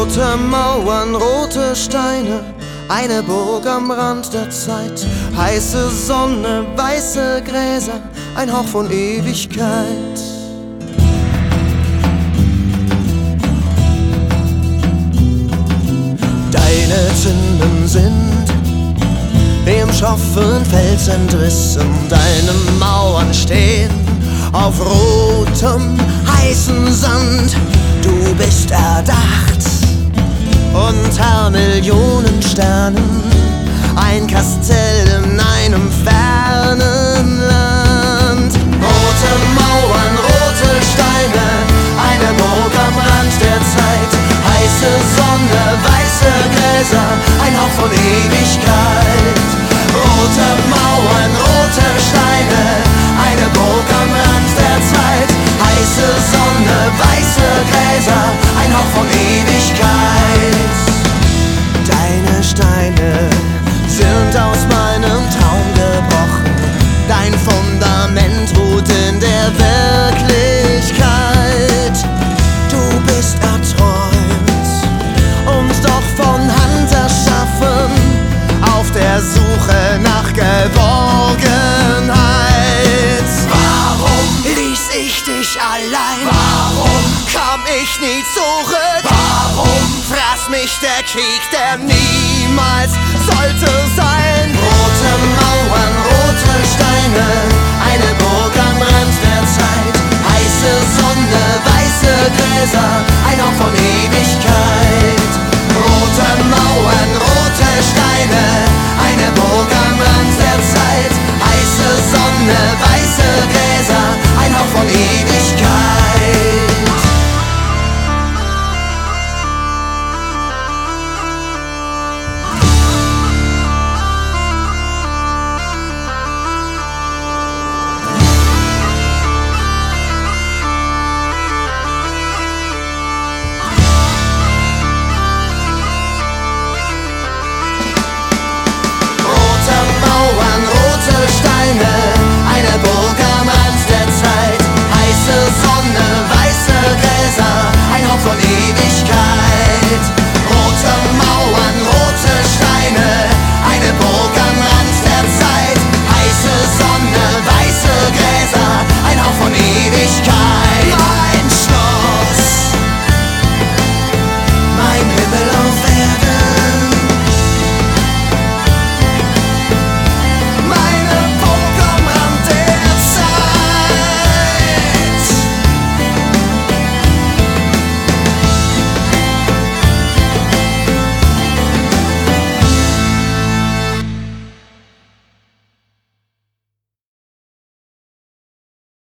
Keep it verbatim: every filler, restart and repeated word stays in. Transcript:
Rote Mauern, rote Steine, eine Burg am Rand der Zeit. Heiße Sonne, weiße Gräser, ein Hauch von Ewigkeit. Deine Zinnen sind dem schroffen Fels entrissen. Deine Mauern stehen auf rotem, heißen Sand. Du bist erdacht unter Millionen Sternen, ein Kastell in einem fernen Land. Rote Mauern, rote Steine, eine Burg am Rand der Zeit. Heiße Sonne, weiße Gräser, ein Hauch von Ewigkeit.